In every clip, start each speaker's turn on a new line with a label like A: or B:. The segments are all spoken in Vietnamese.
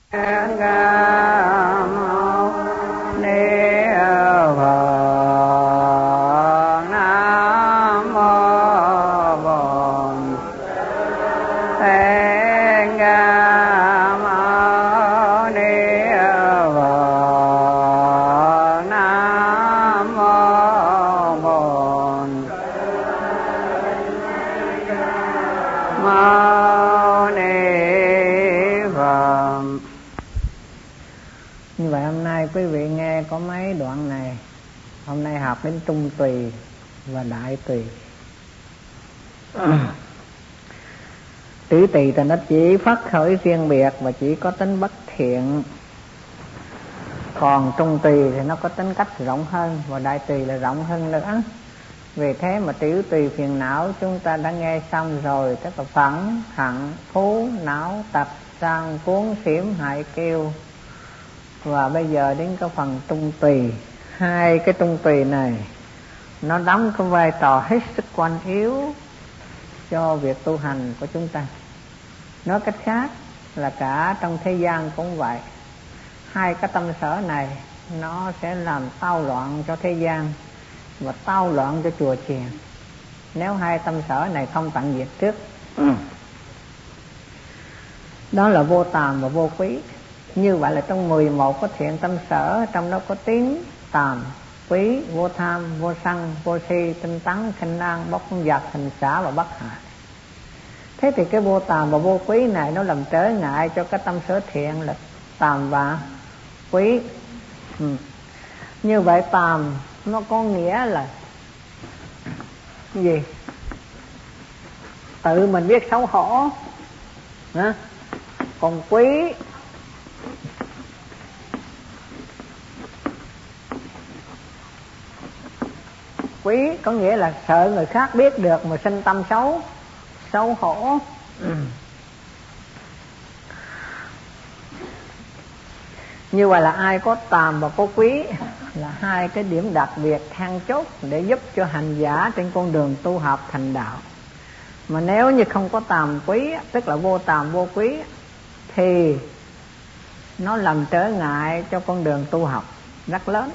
A: Như vậy hôm nay quý vị nghe có mấy đoạn này. Hôm nay học đến trung tùy và đại tùy. Tứ tùy thì nó chỉ phát khởi riêng biệt và chỉ có tính bất thiện. Còn trung tùy thì nó có tính cách rộng hơn, và đại tùy là rộng hơn nữa. Vì thế mà tứ tùy phiền não chúng ta đã nghe xong rồi. Tức là phẫn, hận, thú, não, tập, sang, cuốn, xỉm, hại, kêu. Và bây giờ đến cái phần trung tùy. Hai cái trung tùy này nó đóng cái vai trò hết sức quan yếu cho việc tu hành của chúng ta. Nói cách khác là cả trong thế gian cũng vậy. Hai cái tâm sở này nó sẽ làm tao loạn cho thế gian và tao loạn cho chùa chiền nếu hai tâm sở này không tận diệt trước. Đó là vô tàm và vô quý. Như vậy là trong 11 có thiện tâm sở, trong đó có tín, tàm, quý, vô tham, vô sân, vô si, tinh tấn, khinh an, bốc giặc, hành xả và bất hại. Thế thì cái vô tàm và vô quý này nó làm trở ngại cho cái tâm sở thiện là tàm và quý. Như vậy tàm nó có nghĩa là gì? Tự mình biết xấu hổ. Còn quý có nghĩa là sợ người khác biết được mà sinh tâm xấu hổ. Như vậy là ai có tàm và có quý là hai cái điểm đặc biệt then chốt để giúp cho hành giả trên con đường tu học thành đạo. Mà nếu như không có tàm quý, tức là vô tàm vô quý, thì nó làm trở ngại cho con đường tu học rất lớn.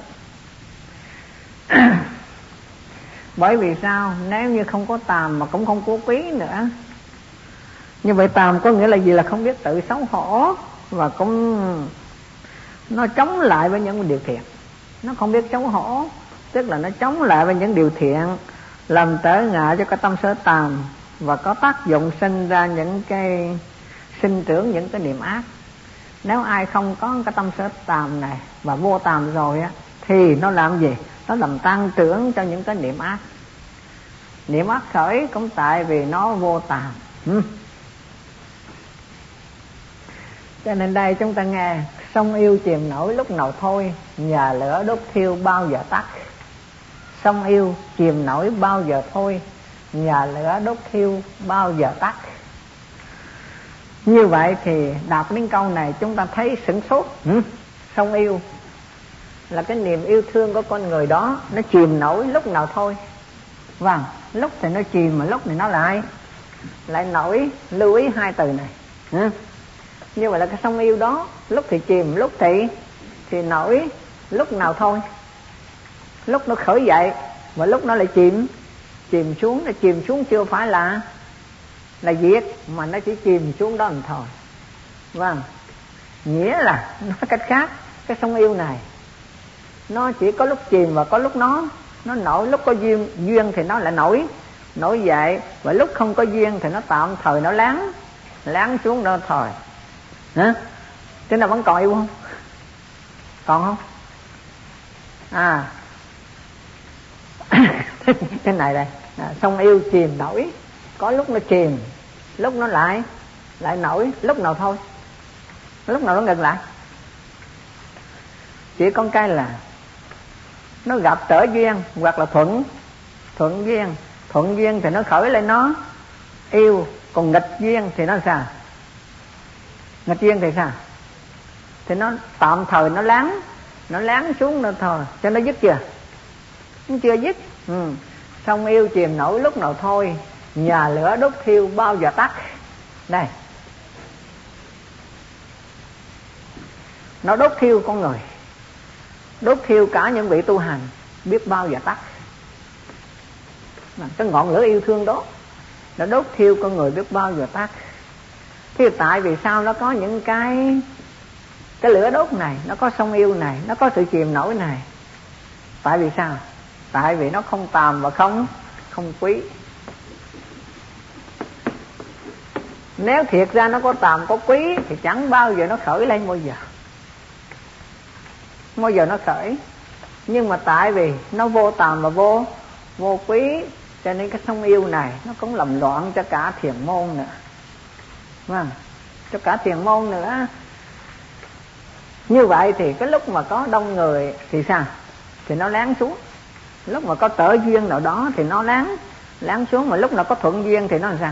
A: Bởi vì sao? Nếu như không có tàm mà cũng không có quý nữa. Như vậy tàm có nghĩa là gì? Là không biết tự xấu hổ, và cũng nó chống lại với những điều thiện. Nó không biết xấu hổ, tức là nó chống lại với những điều thiện, làm trở ngại cho cái tâm sở tàm, và có tác dụng sinh ra những cái sinh trưởng những cái niệm ác. Nếu ai không có cái tâm sở tàm này và vô tàm rồi á, thì nó làm gì? Nó làm tăng trưởng cho những cái niệm ác. Niệm ác khởi cũng tại vì nó vô tàm. Cho nên đây chúng ta nghe: sông yêu chìm nổi lúc nào thôi, nhà lửa đốt thiêu bao giờ tắt. Sông yêu chìm nổi bao giờ thôi, nhà lửa đốt thiêu bao giờ tắt. Như vậy thì đọc đến câu này chúng ta thấy sửng sốt. Sông yêu là cái niềm yêu thương của con người đó, nó chìm nổi lúc nào thôi. Vâng, lúc thì nó chìm mà lúc thì nó lại nổi. Lưu ý hai từ này. Như vậy là cái sông yêu đó lúc thì chìm, lúc thì nổi, lúc nào thôi. Lúc nó khởi dậy và lúc nó lại chìm xuống. Nó chìm xuống chưa phải là diệt, mà nó chỉ chìm xuống đó thôi. Vâng, nghĩa là nói cách khác, cái sông yêu này nó chỉ có lúc chìm và có lúc nó nổi. Lúc có duyên thì nó lại nổi dậy, và lúc không có duyên thì nó tạm thời nó lắng xuống đó thôi. Thế nào vẫn còn yêu không? Còn không? Thế này đây, sông yêu chìm nổi, có lúc nó chìm, lúc nó lại nổi. Lúc nào thôi? Lúc nào nó ngừng lại? Chỉ có cái là nó gặp trở duyên hoặc là thuận duyên. Thuận duyên thì nó khởi lên, nó yêu. Còn nghịch duyên thì nó sao? Nghịch duyên thì sao? Thì nó tạm thời nó lắng xuống nữa thôi. Cho nó dứt chưa? Nó chưa dứt. Sông yêu chìm nổi lúc nào thôi, nhà lửa đốt thiêu bao giờ tắt. Đây, nó đốt thiêu con người, đốt thiêu cả những vị tu hành biết bao giờ tắt. Cái ngọn lửa yêu thương đó nó đốt thiêu con người biết bao giờ tắt. Thì tại vì sao nó có những cái lửa đốt này, nó có sông yêu này, nó có sự chìm nổi này? Tại vì sao? Tại vì nó không tàm và không quý. Nếu thiệt ra nó có tàm có quý thì chẳng bao giờ nó khởi lên bao giờ. Bao giờ nó khởi. Nhưng mà tại vì nó vô tàm và vô quý, cho nên cái sông yêu này nó cũng làm loạn cho cả thiền môn nữa. Vâng, cho cả thiền môn nữa. Như vậy thì cái lúc mà có đông người thì sao? Thì nó lắng xuống. Lúc mà có tở duyên nào đó thì nó lắng xuống. Mà lúc nào có thuận duyên thì nó làm sao?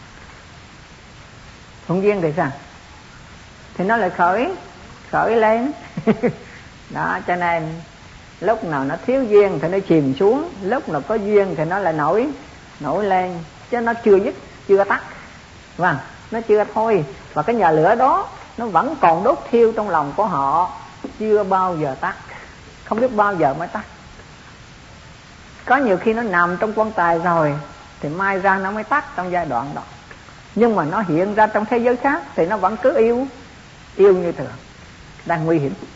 A: Thuận duyên thì sao? Thì nó lại khởi lên. Đó, cho nên lúc nào nó thiếu duyên thì nó chìm xuống, lúc nào có duyên thì nó lại nổi lên. Chứ nó chưa dứt, chưa tắt. Vâng, nó chưa thôi. Và cái nhà lửa đó nó vẫn còn đốt thiêu trong lòng của họ, chưa bao giờ tắt, không biết bao giờ mới tắt. Có nhiều khi nó nằm trong quan tài rồi thì mai ra nó mới tắt trong giai đoạn đó. Nhưng mà nó hiện ra trong thế giới khác thì nó vẫn cứ yêu như thường, đang nguy hiểm.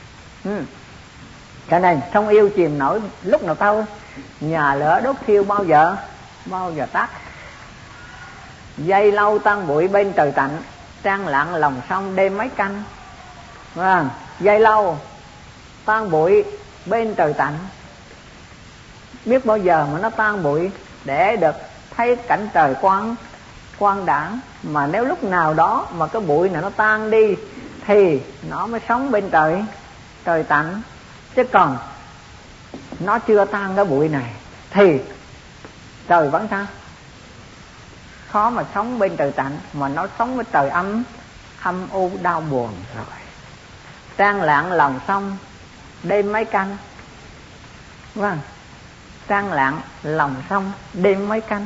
A: Cho nên trong yêu chìm nổi lúc nào thôi, nhà lửa đốt thiêu bao giờ tắt. Dây lâu tan bụi bên trời tạnh, trăng lặng lòng sông đêm mấy canh. Dây lâu tan bụi bên trời tạnh, biết bao giờ mà nó tan bụi để được thấy cảnh trời quang đãng. Mà nếu lúc nào đó mà cái bụi này nó tan đi thì nó mới sống bên trời tạnh. Chứ còn nó chưa tan cái bụi này thì trời vẫn sao? Khó mà sống bên trời tạnh, mà nó sống với trời âm u đau buồn rồi. Trăng lặng lòng sông đêm mấy canh. Vâng, trăng lặng lòng sông đêm mấy canh.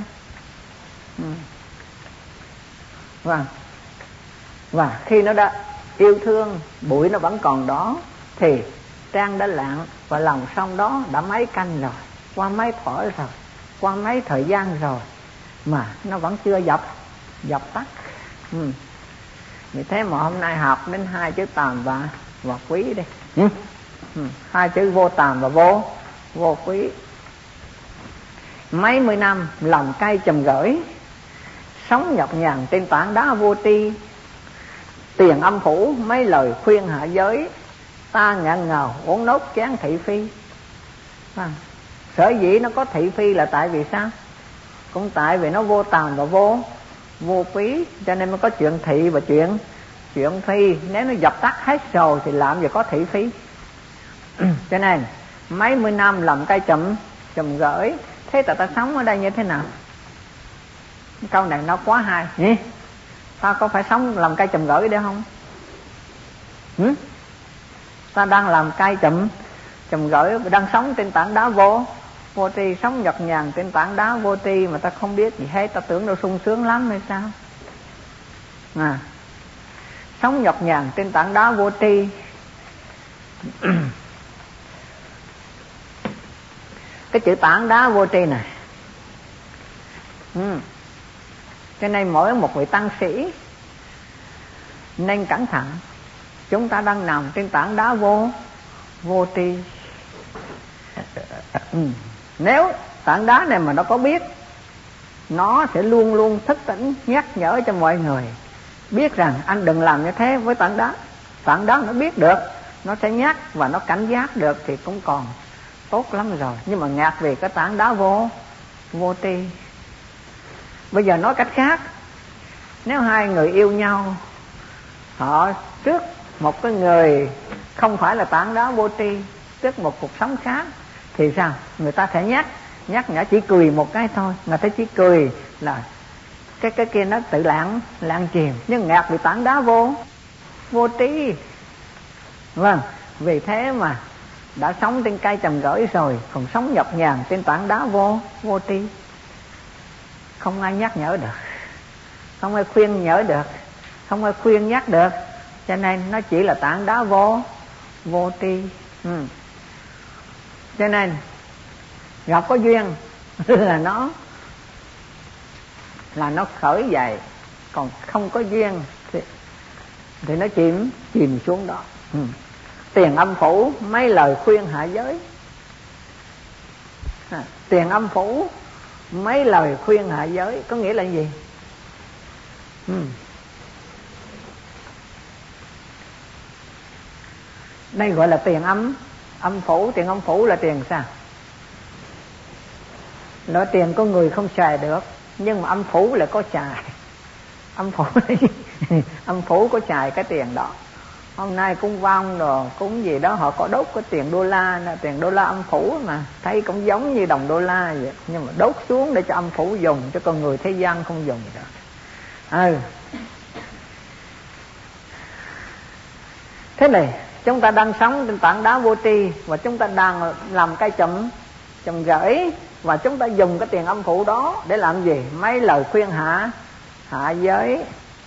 A: Vâng. Và khi nó đã yêu thương, bụi nó vẫn còn đó, thì trăng đã lặng và lòng sông đó đã mấy canh rồi, qua mấy thuở rồi, qua mấy thời gian rồi, mà nó vẫn chưa dập tắt. Vì thế mà hôm nay học đến hai chữ tàm và quý đi. Hai chữ vô tàm và vô quý. Mấy mươi năm lòng cay chầm gửi, sống nhọc nhằn trên tảng đá vô tri. Tiền âm phủ mấy lời khuyên hạ giới, ta ngạn ngào uống nốt chén thị phi. Sở dĩ nó có thị phi là tại vì sao? Cũng tại vì nó vô tàm và vô quý, cho nên mới có chuyện thị và chuyện phi. Nếu nó dập tắt hết rồi thì làm gì có thị phi. Cho nên mấy mươi năm làm cây chùm gửi. Thế ta sống ở đây như thế nào? Câu này nó quá hay nhỉ? Ta có phải sống làm cây chùm gửi đấy không? Ta đang làm cây chùm gửi, đang sống trên tảng đá vô tri, sống nhọc nhằn trên tảng đá vô tri mà ta không biết gì hết, ta tưởng đâu sung sướng lắm hay sao? Sống nhọc nhằn trên tảng đá vô tri. Cái chữ tảng đá vô tri này, cho nên mỗi một vị tăng sĩ nên cẩn thận. Chúng ta đang nằm trên tảng đá vô tri. Nếu tảng đá này mà nó có biết, nó sẽ luôn luôn thức tỉnh nhắc nhở cho mọi người biết rằng anh đừng làm như thế với tảng đá. Tảng đá nó biết được, nó sẽ nhắc và nó cảnh giác được thì cũng còn tốt lắm rồi. Nhưng mà ngạc về cái tảng đá vô tri. Bây giờ nói cách khác, nếu hai người yêu nhau, họ trước một cái người không phải là tảng đá vô tri, trước một cuộc sống khác, thì sao? Người ta sẽ nhắc nhở, chỉ cười một cái thôi, người ta chỉ cười là cái kia nó tự lạng chìm. Nhưng ngạc vì tảng đá vô tri. Vâng, vì thế mà đã sống trên cây chùm gửi rồi, còn sống nhọc nhằn trên tảng đá vô tri. Không ai nhắc nhở được, không ai khuyên nhở được, không ai khuyên nhắc được, Cho nên nó chỉ là tảng đá vô tri. Cho nên gặp có duyên là nó khởi dậy, còn không có duyên thì nó chìm xuống đó. Tiền âm phủ mấy lời khuyên hạ giới. Tiền âm phủ mấy lời khuyên hạ giới có nghĩa là gì? Đây gọi là tiền âm phủ. Tiền âm phủ là tiền sao? Nói tiền có người không xài được, nhưng mà âm phủ là có xài. Âm phủ âm phủ có xài cái tiền đó. Hôm nay cúng vong rồi cúng gì đó họ có đốt cái tiền đô la, tiền đô la âm phủ mà thấy cũng giống như đồng đô la vậy, nhưng mà đốt xuống để cho âm phủ dùng, cho con người thế gian không dùng được. Thế này, chúng ta đang sống trên tảng đá vô tri, và chúng ta đang làm cây chùm rễ, và chúng ta dùng cái tiền âm phủ đó để làm gì? Mấy lời khuyên hạ giới.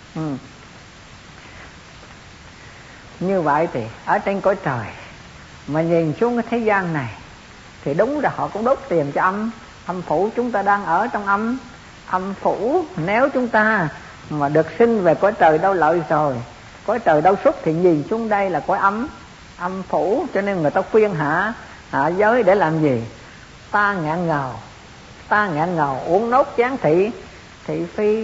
A: Như vậy thì ở trên cõi trời mà nhìn xuống cái thế gian này thì đúng là họ cũng đốt tiền cho âm phủ. Chúng ta đang ở trong âm phủ. Nếu chúng ta mà được sinh về cõi trời đâu lợi rồi, cõi trời đâu xuất, thì nhìn xuống đây là cõi âm phủ. Cho nên người ta khuyên hạ giới để làm gì? Ta ngạn ngào uống nốt chén thị phi.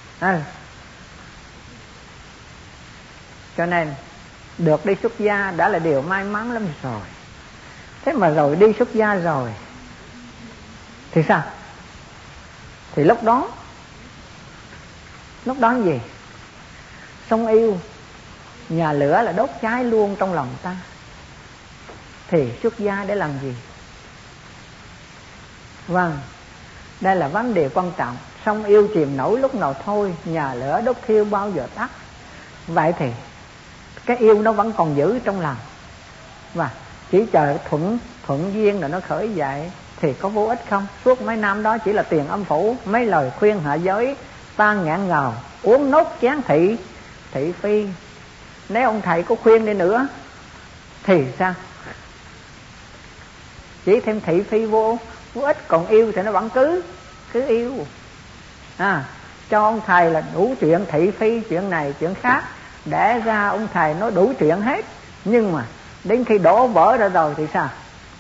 A: Cho nên được đi xuất gia đã là điều may mắn lắm rồi. Thế mà rồi đi xuất gia rồi thì sao? Thì lúc đó gì? Sông yêu nhà lửa là đốt cháy luôn trong lòng ta. Thì xuất gia để làm gì? Vâng, đây là vấn đề quan trọng. Sông yêu chìm nổi lúc nào thôi, nhà lửa đốt thiêu bao giờ tắt. Vậy thì cái yêu nó vẫn còn giữ trong lòng, và chỉ chờ thuận duyên là nó khởi dậy. Thì có vô ích không? Suốt mấy năm đó chỉ là tiền âm phủ, mấy lời khuyên hạ giới, ta ngạn ngào uống nốt chén thị phi. Nếu ông thầy có khuyên đi nữa thì sao? Chỉ thêm thị phi vô ích, còn yêu thì nó vẫn cứ yêu. Cho ông thầy là đủ chuyện thị phi, chuyện này chuyện khác, để ra ông thầy nói đủ chuyện hết. Nhưng mà đến khi đổ vỡ ra rồi thì sao?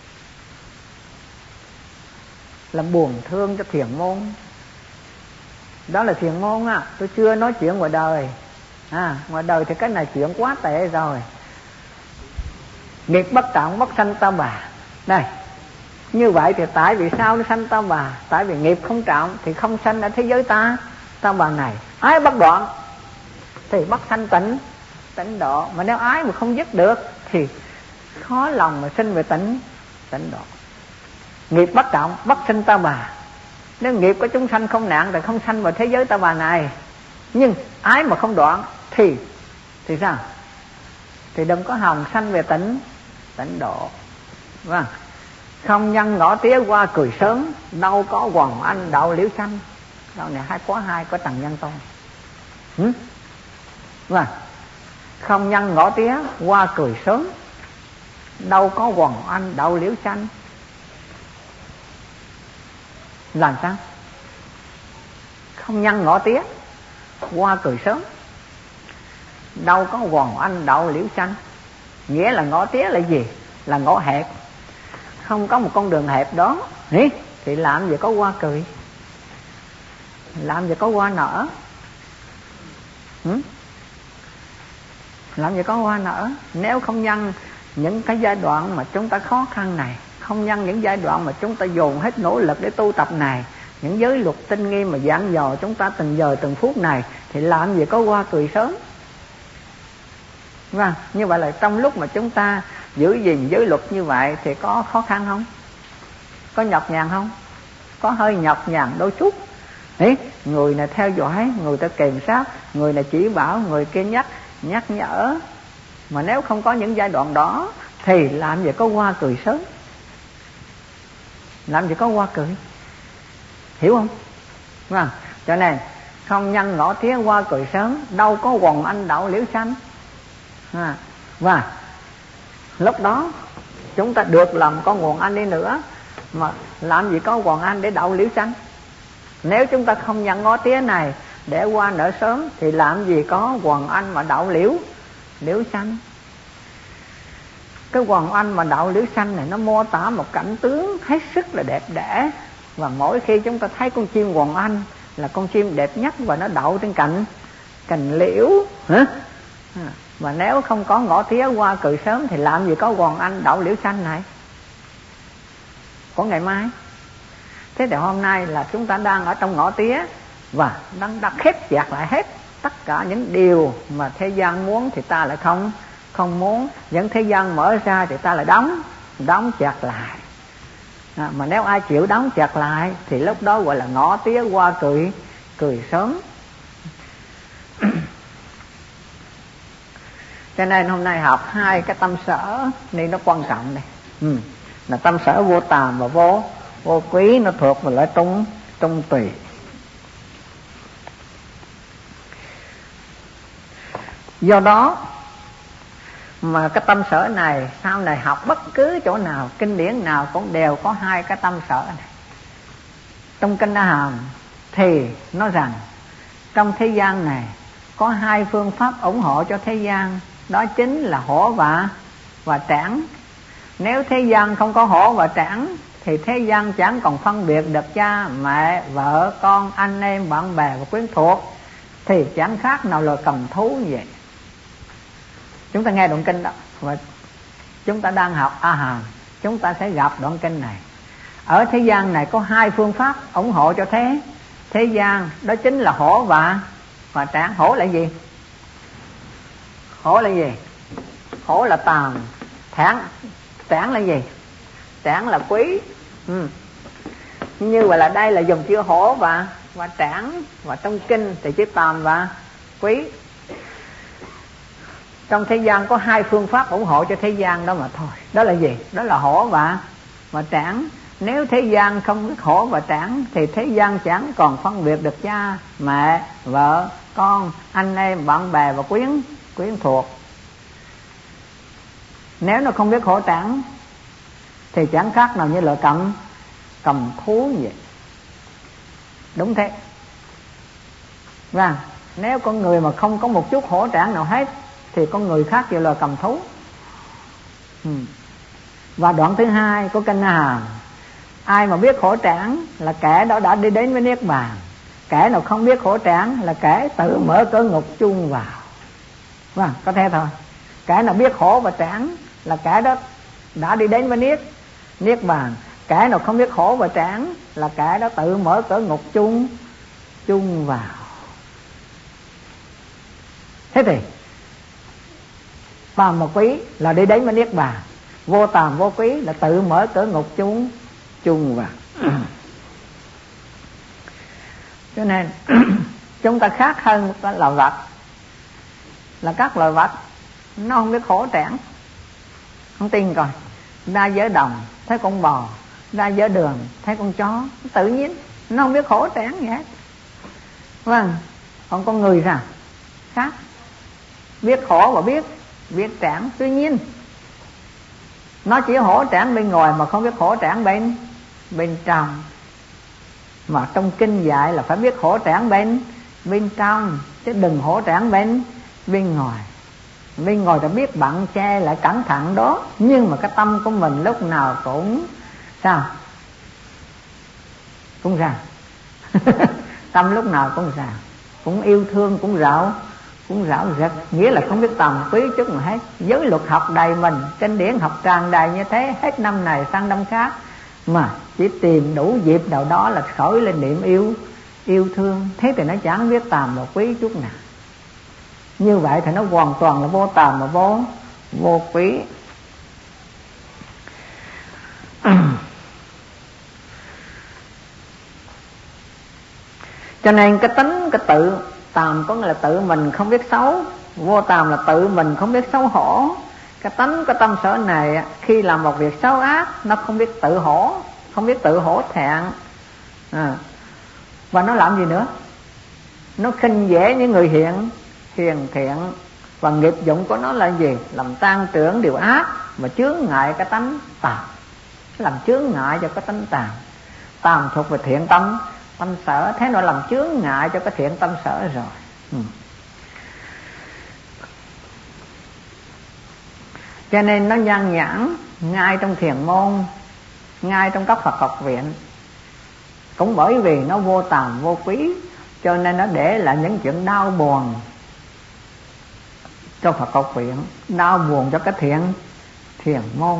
A: Làm buồn thương cho thiền môn. Đó là thiền môn á. Tôi chưa nói chuyện ngoài đời. Ngoài đời thì cái này chuyện quá tệ rồi. Nghiệp bất trọng bất sanh ta bà. Đây, như vậy thì tại vì sao nó sanh ta bà? Tại vì nghiệp không trọng thì không sanh ở thế giới ta bà này. Ái bất đoạn thì bất sanh tịnh độ. Mà nếu ái mà không dứt được thì khó lòng mà sinh về tịnh độ. Nghiệp bất trọng bất sanh ta bà. Nếu nghiệp của chúng sanh không nạn thì không sanh vào thế giới ta bà này. Nhưng ái mà không đoạn thì sao? Thì đừng có hòng sanh về tịnh độ. Vâng. Không nhân ngõ tía qua cười sớm, đâu có Hoàng Anh đạo liễu xanh. Đạo này hai có Trần Nhân Tôn. Vâng. Không nhân ngõ tía qua cười sớm, đâu có Hoàng Anh đạo liễu xanh. Làm sao? Không nhân ngõ tía qua cười sớm, đâu có Hoàng Anh đạo liễu xanh. Nghĩa là ngõ tía là gì? Là ngõ hẹp. Không có một con đường hẹp đó thì làm gì có hoa cười, làm gì có hoa nở. Làm gì có hoa nở. Nếu không nhân những cái giai đoạn mà chúng ta khó khăn này, không nhân những giai đoạn mà chúng ta dồn hết nỗ lực để tu tập này, những giới luật tinh nghiêm mà dặn dò chúng ta từng giờ từng phút này, thì làm gì có hoa cười sớm. Vâng, như vậy là trong lúc mà chúng ta giữ gìn giới luật như vậy thì có khó khăn không? Có nhọc nhằn không? Có hơi nhọc nhằn đôi chút. Người này theo dõi, người ta kiểm soát, người này chỉ bảo, người kia nhắc nhở. Mà nếu không có những giai đoạn đó thì làm gì có hoa cười sớm. Làm gì có hoa cười. Hiểu không? Vâng. Cho nên không nhân ngõ tía hoa cười sớm, đâu có Hoàng Anh đạo liễu xanh. Và lúc đó chúng ta được làm có nguồn ăn đi nữa, mà làm gì có nguồn ăn để đậu liễu xanh. Nếu chúng ta không nhận ngó tía này để qua nở sớm thì làm gì có quần anh mà đậu liễu xanh. Cái quần anh mà đậu liễu xanh này nó mô tả một cảnh tướng hết sức là đẹp đẽ. Và mỗi khi chúng ta thấy con chim quần anh là con chim đẹp nhất và nó đậu trên cành liễu. Mà nếu không có ngõ tía qua cự sớm thì làm gì có quần anh đậu liễu xanh này có ngày mai. Thế thì hôm nay là chúng ta đang ở trong ngõ tía và đang khép chặt lại hết tất cả những điều mà thế gian muốn thì ta lại không muốn. Những thế gian mở ra thì ta lại đóng chặt lại. Mà nếu ai chịu đóng chặt lại thì lúc đó gọi là ngõ tía qua cười sớm. Cho nên hôm nay học hai cái tâm sở nên nó quan trọng này. Là tâm sở vô tàm và vô quý, nó thuộc vào loại trung tùy. Do đó mà cái tâm sở này sau này học bất cứ chỗ nào, kinh điển nào cũng đều có hai cái tâm sở này. Trong Kinh A Hàm thì nói rằng trong thế gian này có hai phương pháp ủng hộ cho thế gian, đó chính là hổ và trảng. Nếu thế gian không có hổ và trảng thì thế gian chẳng còn phân biệt được cha, mẹ, vợ, con, anh em, bạn bè và quyến thuộc, thì chẳng khác nào loài cầm thú như vậy. Chúng ta nghe đoạn kinh đó và chúng ta đang học A Hàm, chúng ta sẽ gặp đoạn kinh này. Ở thế gian này có hai phương pháp ủng hộ cho thế gian, đó chính là hổ và trảng. Hổ là gì? Hổ là gì? Hổ là tàm. Trảng là gì? Trảng là quý. Như vậy là đây là dùng chữ hổ và trảng, và trong kinh thì chữ tàm và quý. Trong thế gian có hai phương pháp ủng hộ cho thế gian đó mà thôi. Đó là gì? Đó là hổ và trảng. Nếu thế gian không biết hổ và trảng thì thế gian chẳng còn phân biệt được cha, mẹ, vợ, con, anh em, bạn bè và quyến thuộc. Nếu nó không biết hổ trảng thì chẳng khác nào như loại cầm thú như vậy. Đúng thế. Và nếu con người mà không có một chút hổ trảng nào hết thì con người khác như là cầm thú. Và đoạn thứ hai của Kinh A Hàm, ai mà biết hổ trảng là kẻ đó đã đi đến với niết bàn. Kẻ nào không biết hổ trảng là kẻ tự mở cửa ngục chung vào. Vâng, có thế thôi. Kẻ nào biết hổ và trảng là kẻ đó đã đi đến với niết bàn. Kẻ nào không biết hổ và trảng là kẻ đó tự mở cửa ngục chung vào. Thế thì tàm và quý là đi đến với niết bàn, vô tàm vô quý là tự mở cửa ngục chung vào. Cho nên chúng ta khác hơn các loài vật, là các loài vật nó không biết hổ trảng. Không tin coi, ra giữa đồng thấy con bò, ra giữa đường thấy con chó, tự nhiên nó không biết hổ trảng gì hết. Vâng, còn con người sao? Khác, biết hổ và biết trảng. Tuy nhiên nó chỉ hổ trảng bên ngoài mà không biết hổ trảng bên trong. Mà trong kinh dạy là phải biết hổ trảng bên trong, chứ đừng hổ trảng bên ngoài. Bên ngoài ta biết bận che lại cẩn thận đó, nhưng mà cái tâm của mình lúc nào cũng sao? Cũng sao? Tâm lúc nào cũng sao? Cũng yêu thương, cũng rạo rực. Nghĩa là không biết tầm quý chút mà hết. Giới luật học đầy mình, kinh điển học tràn đầy như thế, hết năm này sang năm khác, mà chỉ tìm đủ dịp nào đó là khởi lên niệm yêu thương. Thế thì nó chẳng biết tàm và quý chút nào. Như vậy thì nó hoàn toàn là vô tàm và vô quý. Cho nên cái tính, cái tự tàm có nghĩa là tự mình không biết xấu, vô tàm là tự mình không biết xấu hổ. Cái tánh, cái tâm sở này khi làm một việc xấu ác, nó không biết tự hổ, không biết tự hổ thẹn. Và nó làm gì nữa? Nó khinh dễ những người hiền thiện, Và nghiệp dụng của nó là gì? Làm tan trưởng điều ác và chướng ngại cái tánh tàm, làm chướng ngại cho cái tánh tàm. Tàm thuộc về thiện tâm, tâm sở, thế nó làm chướng ngại cho cái thiện tâm sở rồi. Cho nên nó nhan nhãn ngay trong thiền môn, ngay trong các Phật học viện. Cũng bởi vì nó vô tàm vô quý, cho nên nó để lại những chuyện đau buồn cho Phật học viện, đau buồn cho cái thiền môn.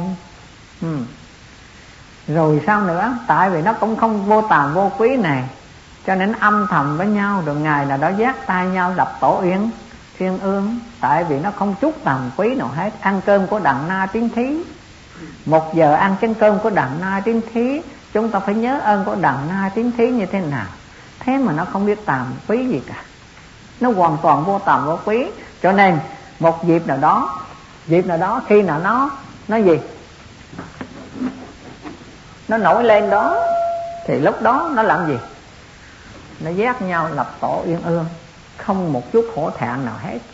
A: Rồi sao nữa? Tại vì nó cũng không vô tàm vô quý này, cho nên âm thầm với nhau, rồi ngày nào đó giác tay nhau lập tổ yến thiên ương. Tại vì nó không chút tàm quý nào hết. Ăn cơm của Đặng Na Tiến Thí, 1 giờ ăn chén cơm của Đặng Na Tiến Thí, chúng ta phải nhớ ơn của Đặng Na Tiến Thí như thế nào. Thế mà nó không biết tàm quý gì cả, nó hoàn toàn vô tàm vô quý. Cho nên một dịp nào đó khi nào nó gì, nó nổi lên đó, thì lúc đó nó làm gì? Nó giác nhau lập tổ yên ương, không một chút hổ thẹn nào hết.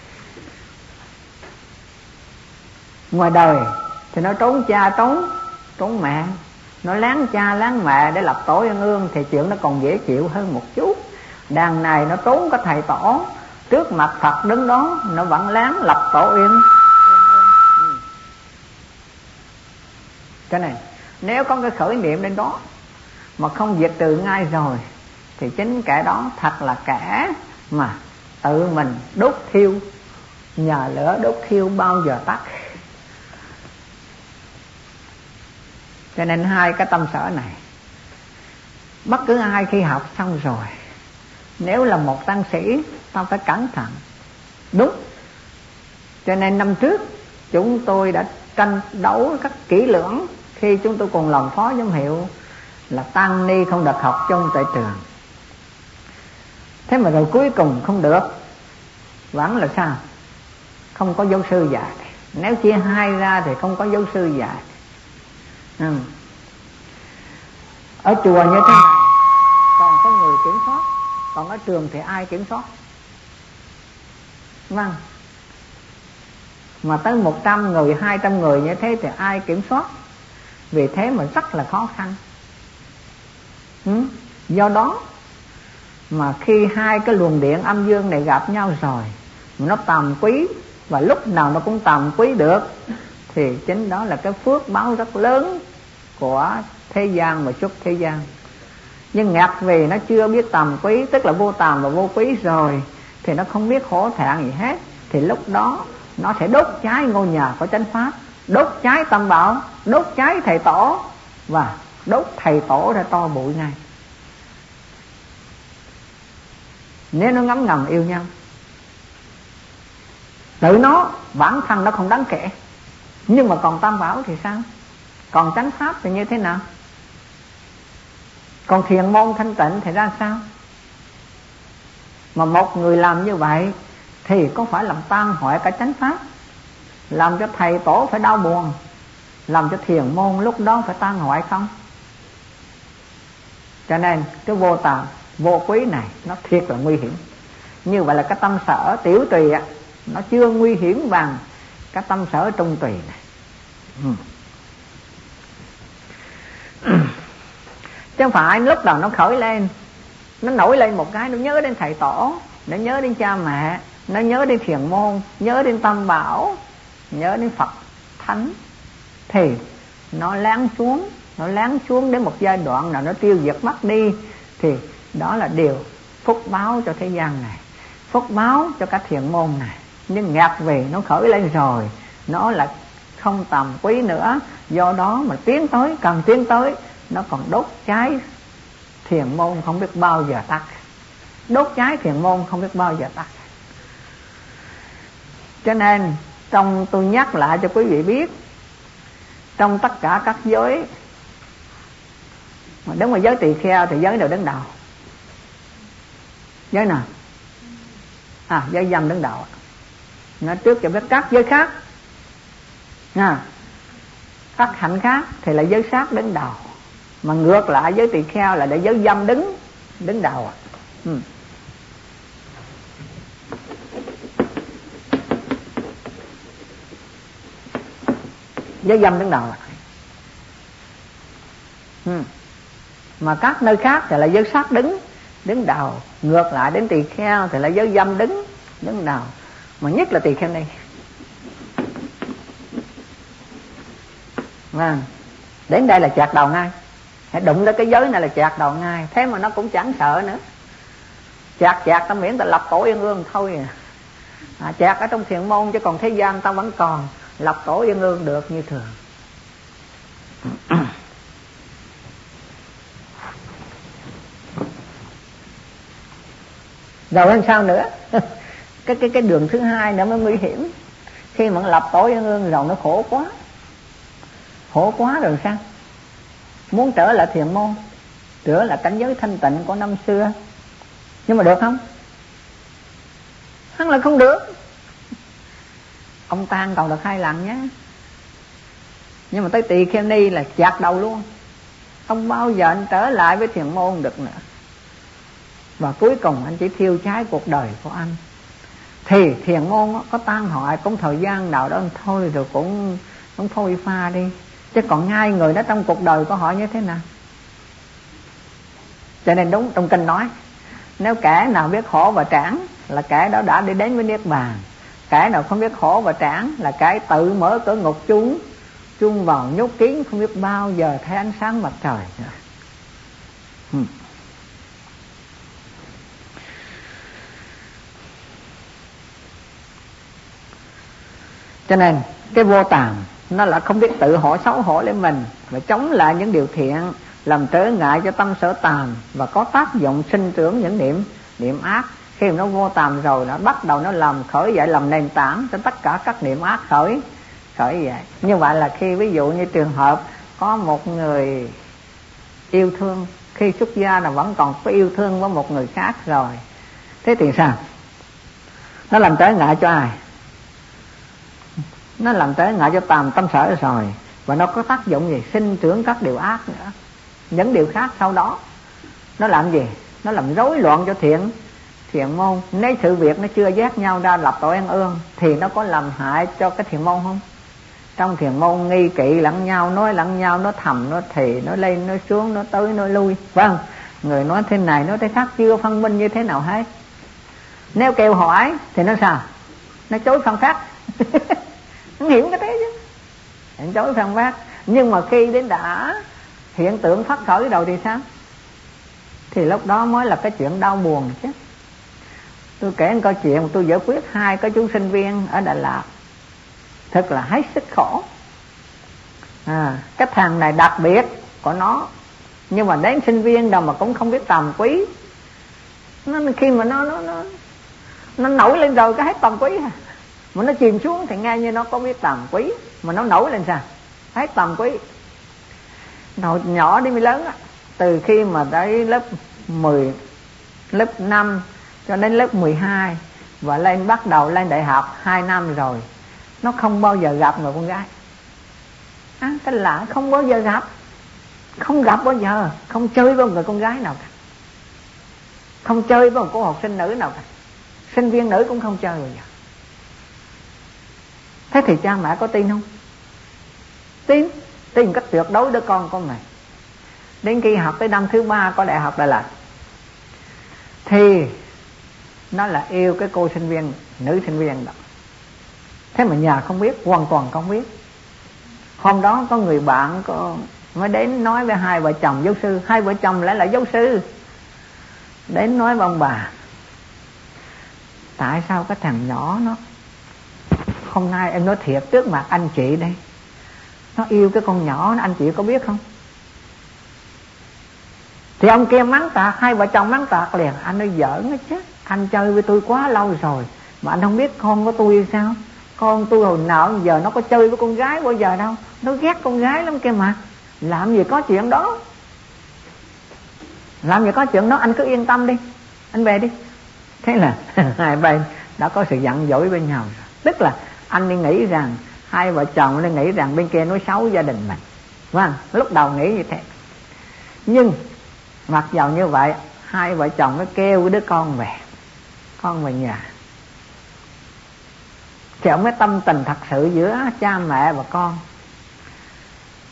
A: Ngoài đời thì nó trốn cha trốn mẹ, nó láng cha láng mẹ để lập tổ yên ương thì chuyện nó còn dễ chịu hơn một chút. Đằng này nó trốn có thầy tổ, trước mặt Phật đứng đó nó vẫn láng lập tổ yên. Cho nên nếu có cái khởi niệm lên đó mà không diệt trừ ngay rồi thì chính kẻ đó thật là kẻ mà tự mình đốt thiêu, nhà lửa đốt thiêu bao giờ tắt. Cho nên hai cái tâm sở này, bất cứ ai khi học xong rồi, nếu là một tăng sĩ, tao phải cẩn thận. Đúng. Cho nên năm trước chúng tôi đã tranh đấu các kỹ lưỡng khi chúng tôi còn làm phó giám hiệu là tăng ni không được học chung tại trường. Thế mà rồi cuối cùng không được, vẫn là sao? Không có giáo sư dạy. Nếu chia hai ra thì không có giáo sư dạy. Ở chùa như thế này còn có người kiểm soát, còn ở trường thì ai kiểm soát? Vâng. Mà tới 100 người, 200 người như thế thì ai kiểm soát? Vì thế mà rất là khó khăn. Do đó mà khi hai cái luồng điện âm dương này gặp nhau rồi, nó tàm quý, và lúc nào nó cũng tàm quý được, thì chính đó là cái phước báo rất lớn của thế gian mà xuất thế gian. Nhưng ngặt vì nó chưa biết tàm quý, tức là vô tàm và vô quý rồi, thì nó không biết hổ thẹn gì hết. Thì lúc đó nó sẽ đốt cháy ngôi nhà của chánh pháp, đốt cháy tam bảo, đốt cháy thầy tổ, và đốt thầy tổ ra to bụi ngay. Nếu nó ngấm ngầm yêu nhau, tự nó bản thân nó không đáng kể, nhưng mà còn tam bảo thì sao? Còn chánh pháp thì như thế nào? Còn thiền môn thanh tịnh thì ra sao? Mà một người làm như vậy thì có phải làm tan hoại cả chánh pháp, làm cho thầy tổ phải đau buồn, làm cho thiền môn lúc đó phải tan hoại không? Cho nên cái vô tàm vô quý này nó thiệt là nguy hiểm. Như vậy là cái tâm sở tiểu tùy nó chưa nguy hiểm bằng cái tâm sở trung tùy này. Chứ không phải lúc đầu nó khởi lên, nó nổi lên một cái, nó nhớ đến thầy tổ, nó nhớ đến cha mẹ, nó nhớ đến thiền môn, nhớ đến tam bảo, nhớ đến Phật thánh, thì nó lắng xuống đến một giai đoạn nào nó tiêu diệt mất đi, thì đó là điều phúc báo cho thế gian này, phúc báo cho các thiền môn này. Nhưng ngặt vì nó khởi lên rồi, nó là không tầm quý nữa, do đó mà càng tiến tới nó còn đốt cháy thiền môn không biết bao giờ tắt, đốt cháy thiền môn không biết bao giờ tắt. Cho nên tôi nhắc lại cho quý vị biết, trong tất cả các giới, mà đúng là giới tỳ kheo thì giới nào đứng đầu? Giới nào? Giới dâm đứng đầu. Nói trước cho biết các giới khác, các hạnh khác thì là giới sát đứng đầu, mà ngược lại giới tỳ kheo là để giới dâm đứng đầu. giới dâm đứng đầu mà các nơi khác thì là giới sát đứng đầu, ngược lại đến tỳ kheo thì là giới dâm đứng đầu, mà nhất là tỳ kheo ni. Đến đây là chạc đầu ngay, hãy đụng tới cái giới này là chạc đầu ngay. Thế mà nó cũng chẳng sợ nữa, chạc ta miễn ta lập tổ yên ương thôi chạc ở trong thiền môn, chứ còn thế gian ta vẫn còn lập tổ yên ương được như thường. Rồi hơn sao nữa cái đường thứ hai nữa mới nguy hiểm. Khi mà lập tổ yên ương rồi nó khổ quá rồi sao? Muốn trở lại thiền môn, trở lại cảnh giới thanh tịnh của năm xưa, nhưng mà được không? Hắn là không được. Ông Tan còn được 2 lần nhé, nhưng mà tới tỳ kheo ni là chặt đầu luôn, không bao giờ anh trở lại với thiền môn được nữa. Và cuối cùng anh chỉ thiêu cháy cuộc đời của anh. Thì thiền môn có tan hoại cũng thời gian nào đó thôi, rồi cũng phôi pha đi. Chứ còn ngay người đó trong cuộc đời của họ như thế nào? Cho nên đúng trong kinh nói, nếu kẻ nào biết khổ và trãng là kẻ đó đã đi đến với niết bàn. Kẻ nào không biết khổ và trãng là kẻ tự mở cửa ngục chung vào nhốt kín, không biết bao giờ thấy ánh sáng mặt trời nữa. Cho nên cái vô tàm nó là không biết tự hỏi xấu hổ lấy mình, và chống lại những điều thiện, làm trở ngại cho tâm sở tàm, và có tác dụng sinh trưởng những niệm ác. Khi mà nó vô tàm rồi, nó bắt đầu nó làm khởi dậy, làm nền tảng cho tất cả các niệm ác khởi dậy. Như vậy là khi ví dụ như trường hợp có một người yêu thương, khi xuất gia là vẫn còn có yêu thương với một người khác rồi, thế thì sao? Nó làm trở ngại cho ai? Nó làm trở ngại cho tàm tâm sở rồi. Và nó có tác dụng gì? Sinh trưởng các điều ác nữa. Những điều khác sau đó nó làm gì? Nó làm rối loạn cho thiện môn. Nếu sự việc nó chưa giác nhau ra lập tội ăn ương thì nó có làm hại cho cái thiện môn không? Trong thiện môn nghi kỵ lẫn nhau, nói lẫn nhau, nó thầm, nó thì, nó lên, nó xuống, nó tới, nó lui, phải không? Người nói thế này, nói thế khác, chưa phân minh như thế nào hết. Nếu kêu hỏi thì nó sao? Nó chối phân phát. Nó hiểu cái thế chứ, nó chối phân phát. Nhưng mà khi đến đã hiện tượng phát khởi đầu thì sao? Thì lúc đó mới là cái chuyện đau buồn chứ. Tôi kể một câu chuyện tôi giải quyết 2 cái chú sinh viên ở Đà Lạt, thật là hết sức khổ. Cái thằng này đặc biệt của nó, nhưng mà đến sinh viên đâu mà cũng không biết tầm quý. Nó khi mà nó nổi lên rồi cái hết tầm quý. Mà nó chìm xuống thì nghe như nó có biết tầm quý, mà nó nổi lên sao? Hết tầm quý. Hồi nhỏ đi mới lớn á, từ khi mà tới lớp 5 cho đến lớp 12 và bắt đầu lên đại học 2 năm rồi, nó không bao giờ gặp người con gái. Cái lạ, không bao giờ gặp, không gặp bao giờ, không chơi với một người con gái nào cả, không chơi với một cô học sinh nữ nào cả, sinh viên nữ cũng không chơi bao giờ. Thế thì cha mẹ có tin không? Tin cách tuyệt đối đứa con của mình. Đến khi học tới năm thứ 3 có đại học Đà Lạt thì nó là yêu cái cô sinh viên, nữ sinh viên đó. Thế mà nhà không biết, hoàn toàn không biết. Hôm đó có người bạn mới đến nói với 2 vợ chồng giáo sư, 2 vợ chồng lại là giáo sư, đến nói với ông bà: tại sao cái thằng nhỏ nó, hôm nay em nói thiệt trước mặt anh chị đây, nó yêu cái con nhỏ, anh chị có biết không? Thì ông kia mắng tạc, 2 vợ chồng mắng tạc liền: anh nói giỡn đó chứ, anh chơi với tôi quá lâu rồi mà anh không biết con của tôi sao? Con tôi hồi nào giờ nó có chơi với con gái bao giờ đâu, nó ghét con gái lắm kia mà, làm gì có chuyện đó, làm gì có chuyện đó, anh cứ yên tâm đi, anh về đi. Thế là 2 bên đã có sự giận dỗi với nhau rồi. Tức là anh đi nghĩ rằng 2 vợ chồng đi nghĩ rằng bên kia nói xấu gia đình mình, vâng, lúc đầu nghĩ như thế. Nhưng mặc dầu như vậy, 2 vợ chồng nó kêu đứa con về nhà, thì ông cái tâm tình thật sự giữa cha mẹ và con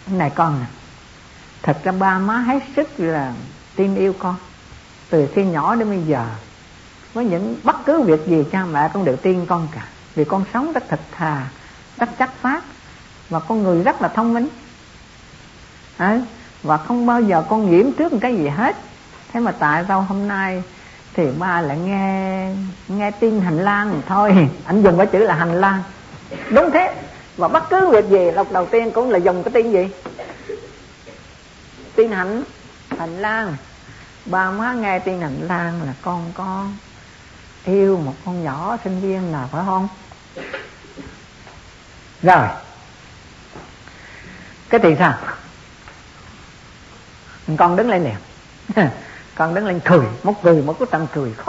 A: Này con nè, thật ra ba má hết sức là tin yêu con từ khi nhỏ đến bây giờ. Với những bất cứ việc gì cha mẹ cũng đều tin con cả. Vì con sống rất thật thà, rất chất phác, và con người rất là thông minh. Và không bao giờ con nhiễm trước một cái gì hết. Thế mà tại sao hôm nay thì ba lại nghe tin hành lang thôi. Anh dùng cái chữ là hành lang. Đúng thế. Và bất cứ việc gì lúc đầu tiên cũng là dùng cái tin gì? Tin hành lang. Ba má nghe tin hành lang là con có yêu một con nhỏ sinh viên nào, phải không? Rồi cái thì sao? Con đứng lên liền. Con đứng lên cười một cái tầng cười khó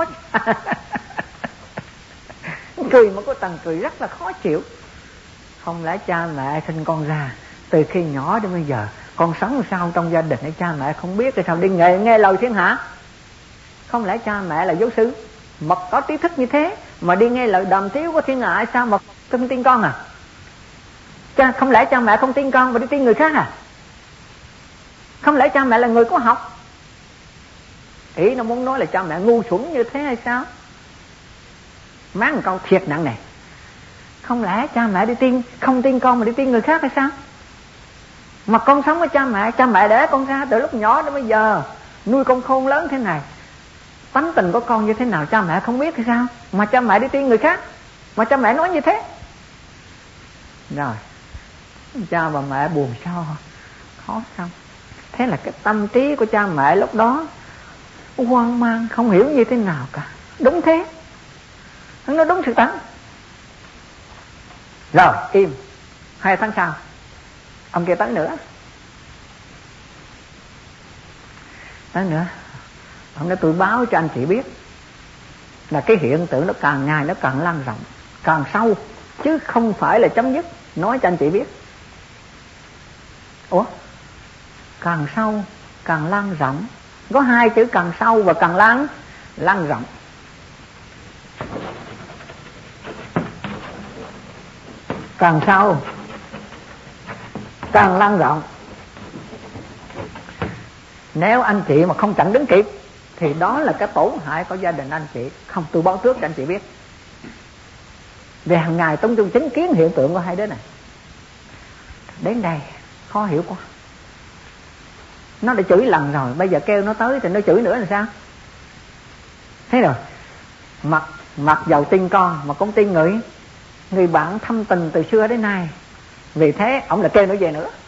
A: cười một cái tầng cười rất là khó chịu. Không lẽ cha mẹ sinh con ra từ khi nhỏ đến bây giờ con sống sao trong gia đình ấy, cha mẹ không biết, cái sao đi nghe lời thiên hạ? Không lẽ cha mẹ là giáo sư mà có trí thức như thế mà đi nghe lời đàm tiếu của thiên hạ, sao mà không tin con à? Không lẽ cha mẹ không tin con mà đi tin người khác à? Không lẽ cha mẹ là người có học? Ý nó muốn nói là cha mẹ ngu xuẩn như thế hay sao? Má một câu thiệt nặng này. Không lẽ cha mẹ không tin con mà đi tin người khác hay sao? Mà con sống với cha mẹ đẻ con ra từ lúc nhỏ đến bây giờ, nuôi con khôn lớn thế này, tánh tình của con như thế nào cha mẹ không biết hay sao? Mà cha mẹ đi tin người khác, mà cha mẹ nói như thế. Rồi cha và mẹ buồn sao, khó xong. Thế là cái tâm trí của cha mẹ lúc đó hoang mang, không hiểu như thế nào cả. Đúng thế, nó đúng sự thật. Rồi im. 2 tháng sau ông kia tới nữa. Ông nói tôi báo cho anh chị biết là cái hiện tượng nó càng ngày nó càng lan rộng, càng sâu, chứ không phải là chấm dứt. Nói cho anh chị biết. Ủa? Càng sâu, càng lan rộng. Có 2 chữ càng sâu và càng lan rộng. Càng sâu, càng lan rộng. Nếu anh chị mà không chặn đứng kịp thì đó là cái tổn hại của gia đình anh chị. Không, tôi báo trước cho anh chị biết. Vì hàng ngày tôi chứng kiến hiện tượng của 2 đứa này. Đến đây khó hiểu quá. Nó đã chửi lần rồi, bây giờ kêu nó tới thì nó chửi nữa là sao? Thế rồi mặc dầu tin con mà cũng tin người bạn thâm tình từ xưa đến nay. Vì thế ông là kêu nó về nữa.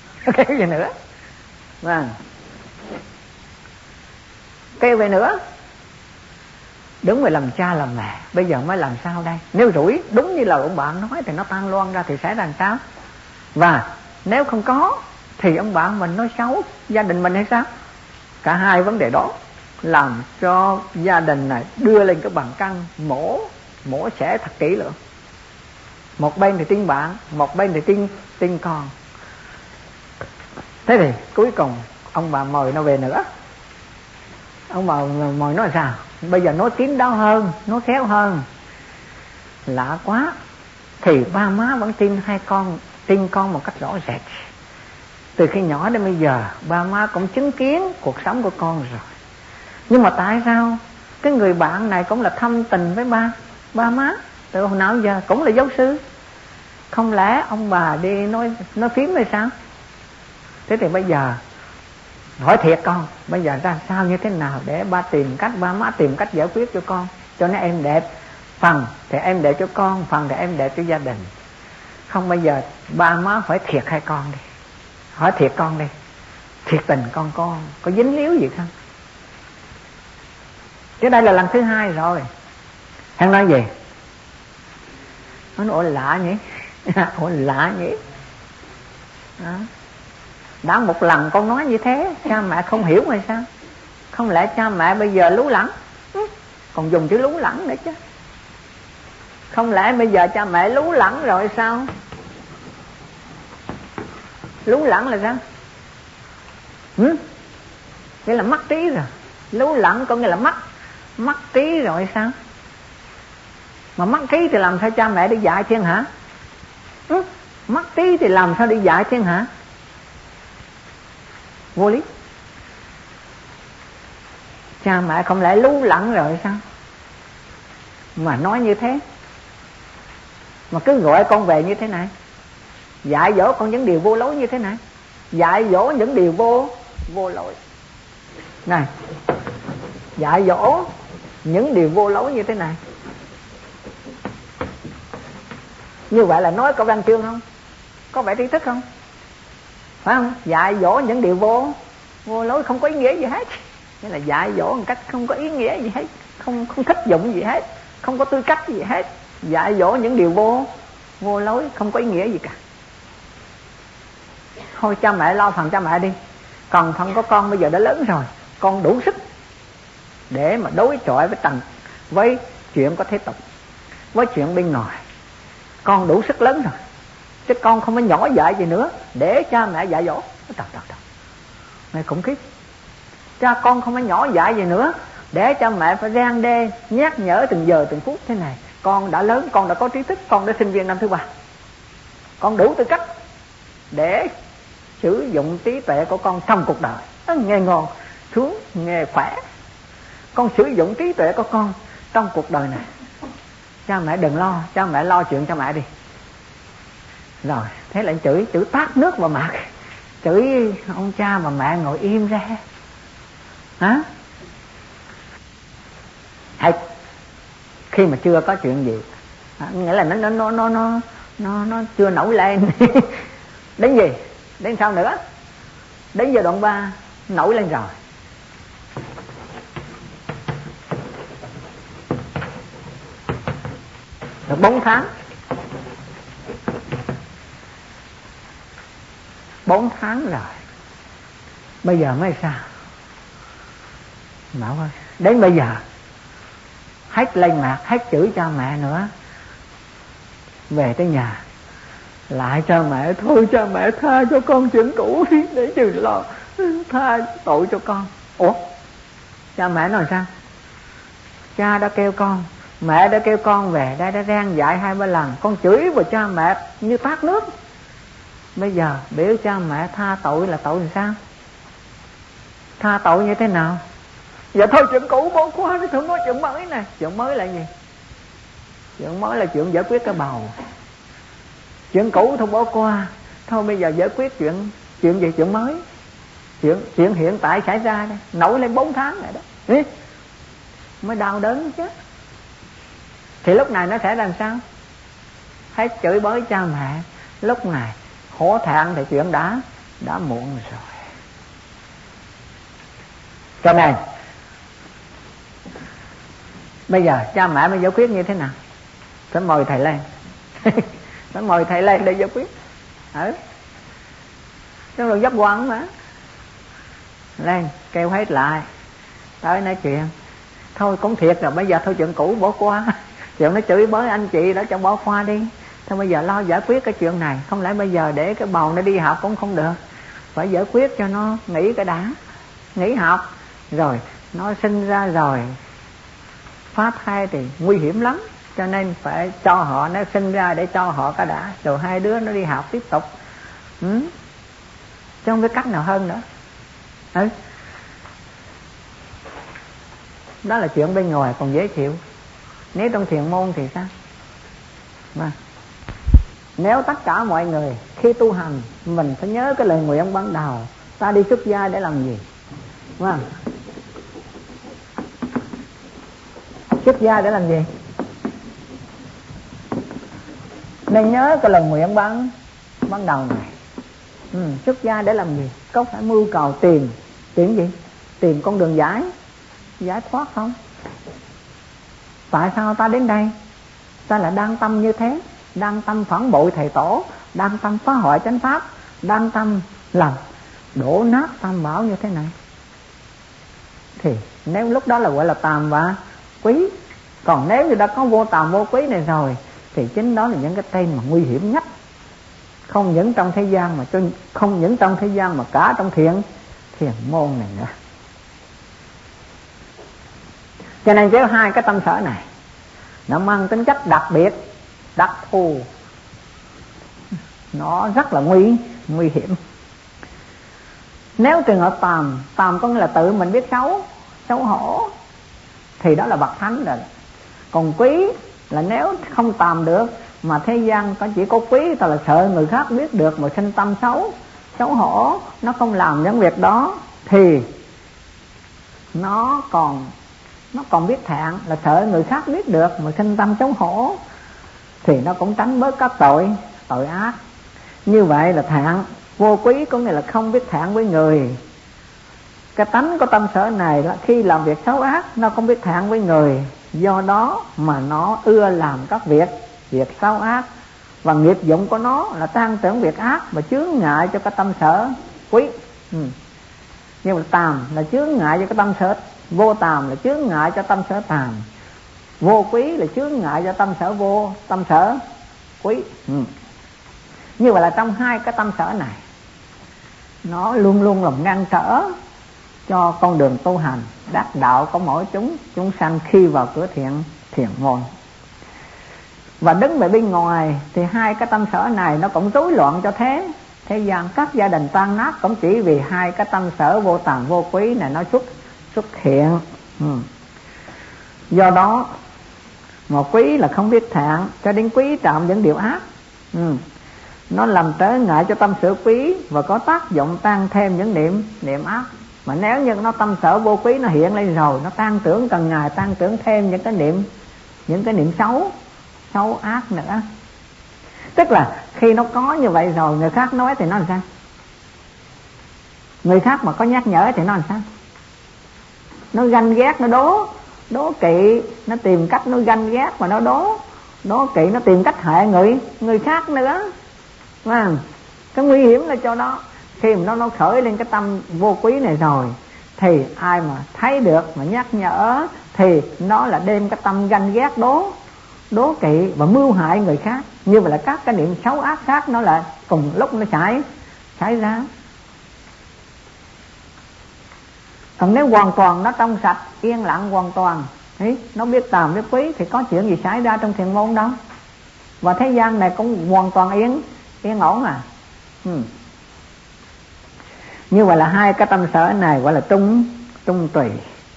A: Kêu về nữa. Đúng rồi, làm cha làm mẹ bây giờ mới làm sao đây? Nếu rủi đúng như là ông bạn nói thì nó tan loan ra thì sẽ làm sao? Và nếu không có thì ông bạn mình nói xấu gia đình mình hay sao? Cả 2 vấn đề đó làm cho gia đình này đưa lên cái bàn cân mổ xẻ thật kỹ lưỡng. Một bên thì tin bạn, một bên thì tin con. Thế thì cuối cùng ông bà mời nó về nữa. Ông bà mời nó là sao? Bây giờ nó kín đáo hơn, nó khéo hơn. Lạ quá. Thì ba má vẫn tin con một cách rõ rệt. Từ khi nhỏ đến bây giờ ba má cũng chứng kiến cuộc sống của con rồi. Nhưng mà tại sao cái người bạn này cũng là thâm tình với ba má từ hồi nào giờ, cũng là giáo sư? Không lẽ ông bà đi nói phím hay sao? Thế thì bây giờ hỏi thiệt con, bây giờ ra sao như thế nào để ba má tìm cách giải quyết cho con, cho nó êm đẹp. Phần thì em đẹp cho con, phần thì em đẹp cho gia đình. Không, bây giờ ba má hỏi thiệt hai con đi. Hỏi thiệt con đi, thiệt tình con có dính líu gì không? Chứ đây là lần thứ 2 rồi. Hắn nói gì? Nó nói lạ nhỉ. Ủa lạ nhỉ. Đó. Đã một lần con nói như thế, cha mẹ không hiểu hay sao? Không lẽ cha mẹ bây giờ lú lẫn? Còn dùng chữ lú lẫn nữa chứ. Không lẽ bây giờ cha mẹ lú lẫn rồi sao? Lú lẫn là sao? Nghĩa là mất trí rồi. Lú lẫn có nghĩa là mất trí rồi sao? Mà mất trí thì làm sao cha mẹ đi dạy thiên hạ? Mất trí thì làm sao đi dạy thiên hạ? vô lý. Cha mẹ không lẽ lú lẫn rồi sao mà nói như thế, mà cứ gọi con về như thế này, dạy dỗ con những điều vô lối như thế này, dạy dỗ những điều vô lối này, dạy dỗ những điều vô lối như thế này. Như vậy là nói có văn chương không? Có vẻ tri thức không? Phải không? Dạy dỗ những điều vô lối không có ý nghĩa gì hết. Nghĩa là dạy dỗ một cách không có ý nghĩa gì hết, không thích dụng gì hết, không có tư cách gì hết. Dạy dỗ những điều vô lối không có ý nghĩa gì cả. Thôi cha mẹ lo phần cha mẹ đi. Còn phần của con bây giờ đã lớn rồi, con đủ sức để mà đối chọi với chuyện có thế tục, với chuyện bên ngoài. Con đủ sức lớn rồi, chứ con không có nhỏ dại gì nữa để cha mẹ dạy dỗ. Trời, này khủng khiếp. Cha con không có nhỏ dại gì nữa để cha mẹ phải răn đe nhắc nhở từng giờ từng phút thế này. Con đã lớn, con đã có trí thức, con đã sinh viên năm thứ 3, con đủ tư cách để sử dụng trí tuệ của con trong cuộc đời. Nghe ngon, sướng, nghe khỏe. Con sử dụng trí tuệ của con trong cuộc đời này. Cha mẹ đừng lo, cha mẹ lo chuyện cha mẹ đi. Rồi, thế lại chửi tát nước vào mặt, chửi ông cha mà mẹ ngồi im ra. Hả? Hay khi mà chưa có chuyện gì, nghĩa là nó chưa nổi lên. Đến gì? Đến sao nữa? Đến giai đoạn 3 nổi lên rồi. Được 4 tháng. 4 tháng rồi. Bây giờ mới sao? Bảo ơi, đến bây giờ hết lên mặt, hết chửi cha mẹ nữa. Về tới nhà lại cha mẹ, thôi cha mẹ tha cho con chuyện cũ đi, để chừng lo tha tội cho con. Ủa, cha mẹ nói sao? Cha đã kêu con, mẹ đã kêu con về đây, đã rang dạy 2-3 lần, con chửi vào cha mẹ như tát nước. Bây giờ biểu cha mẹ tha tội là tội làm sao? Tha tội như thế nào? Dạ thôi chuyện cũ bỏ qua đi, thôi nói chuyện mới nè. Chuyện mới là gì? Chuyện mới là chuyện giải quyết cái bầu. Chuyện cũ thôi bỏ qua. Thôi bây giờ giải quyết chuyện gì? Chuyện mới. Chuyện hiện tại xảy ra đây, nổi lên 4 tháng này đó. Mới đau đớn chứ. Thì lúc này nó sẽ làm sao? Hết chửi bới cha mẹ, lúc này hổ thẹn thì chuyện đã muộn rồi. Cho nên bây giờ cha mẹ mới giải quyết như thế nào? Phải mời thầy lên. Phải mời thầy lên để giải quyết. Trong rồi dốc quần mà. Lên kêu hết lại, tới nói chuyện. Thôi cũng thiệt rồi, bây giờ thôi chuyện cũ bỏ qua. Chuyện nó chửi bới anh chị đó cho bỏ qua đi. Thôi bây giờ lo giải quyết cái chuyện này. Không lẽ bây giờ để cái bầu nó đi học cũng không được, phải giải quyết cho nó nghỉ cái đã. Nghỉ học rồi nó sinh ra rồi phá thai thì nguy hiểm lắm, cho nên phải cho họ, nó sinh ra để cho họ cái đã, rồi 2 đứa nó đi học tiếp tục. Chứ không biết cách nào hơn nữa. Đó là chuyện bên ngoài còn dễ chịu. Nếu trong thiền môn thì sao? Nếu tất cả mọi người khi tu hành mình phải nhớ cái lời nguyện ban đầu, ta đi xuất gia để làm gì? Xuất gia để làm gì? Nên nhớ cái lời nguyện ban đầu này. Xuất gia để làm gì? Có phải mưu cầu tìm gì? Tìm con đường giải thoát không? Tại sao ta đến đây? Ta lại đang tâm như thế, đang tâm phản bội thầy tổ, đang tâm phá hoại chánh pháp, đang tâm làm đổ nát tam bảo như thế này. Thì nếu lúc đó là gọi là tàm và quý. Còn nếu như đã có vô tàm vô quý này rồi thì chính đó là những cái tên mà nguy hiểm nhất. Không những trong thế gian mà cả trong thiền môn này nữa. Cho nên với 2 cái tâm sở này nó mang tính chất đặc biệt, đặc thù, nó rất là nguy hiểm. Nếu trường hợp tàm có nghĩa là tự mình biết xấu hổ, thì đó là bậc thánh rồi. Còn quý là nếu không tàm được, mà thế gian có chỉ có quý thôi, là sợ người khác biết được mà sinh tâm xấu hổ, nó không làm những việc đó, thì nó còn biết thẹn, là sợ người khác biết được mà sinh tâm xấu hổ, thì nó cũng tránh bớt các tội ác. Như vậy là thẹn vô quý có nghĩa là không biết thẹn với người. Cái tánh của tâm sở này là khi làm việc xấu ác nó không biết thẹn với người, do đó mà nó ưa làm các việc xấu ác, và nghiệp dụng của nó là tan tưởng việc ác và chướng ngại cho cái tâm sở quý. Nhưng mà tàm là chướng ngại cho cái tâm sở vô tàm, là chướng ngại cho tâm sở tàm. Vô quý là chướng ngại cho tâm sở quý. Như vậy là trong hai cái tâm sở này, nó luôn luôn làm ngăn trở cho con đường tu hành đắc đạo của mỗi chúng sanh khi vào cửa thiền môn. Và đứng về bên ngoài thì hai cái tâm sở này nó cũng rối loạn cho thế gian. Các gia đình tan nát cũng chỉ vì hai cái tâm sở vô tàm vô quý này nó xuất hiện. Do đó mà quý là không biết thẹn, cho đến quý trọng những điều ác. Nó làm trở ngại cho tâm sở quý và có tác dụng tăng thêm những niệm ác. Mà nếu như nó tâm sở vô quý nó hiện lên rồi, nó tăng tưởng càng ngày, tăng tưởng thêm những cái niệm xấu ác nữa. Tức là khi nó có như vậy rồi, người khác nói thì nó làm sao? Người khác mà có nhắc nhở thì nó làm sao? Nó ganh ghét, nó đố kỵ, nó tìm cách nó ganh ghét và nó đố kỵ, nó tìm cách hại người khác nữa. Mà cái nguy hiểm là chỗ đó. Khi mà nó khởi lên cái tâm vô quý này rồi, thì ai mà thấy được mà nhắc nhở thì nó là đem cái tâm ganh ghét, đố kỵ và mưu hại người khác. Như vậy là các cái niệm xấu ác khác nó là cùng lúc nó xảy ra. Còn nếu hoàn toàn nó trong sạch, yên lặng hoàn toàn, nó biết tàm biết quý, thì có chuyện gì xảy ra trong thiền môn đâu. Và thế gian này cũng hoàn toàn yên ổn à. Như vậy là hai cái tâm sở này gọi là trung tùy.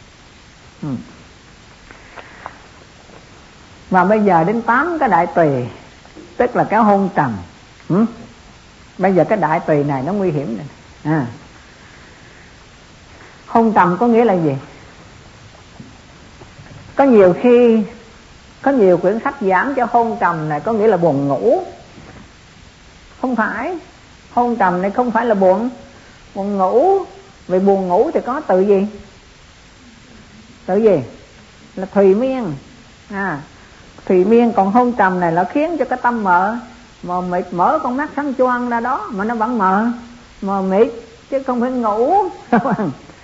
A: Và bây giờ đến 8 cái đại tùy, tức là cái hôn trầm. Bây giờ cái đại tùy này nó nguy hiểm này. Hôn trầm có nghĩa là gì? Có nhiều quyển sách giảng cho hôn trầm này có nghĩa là buồn ngủ. Không phải. Hôn trầm này không phải là buồn ngủ. Vì buồn ngủ thì có từ gì? Là thùy miên. Thùy miên. Còn hôn trầm này là khiến cho cái tâm mờ mịt, mở con mắt sáng choang ra đó mà nó vẫn mờ mịt chứ không phải ngủ.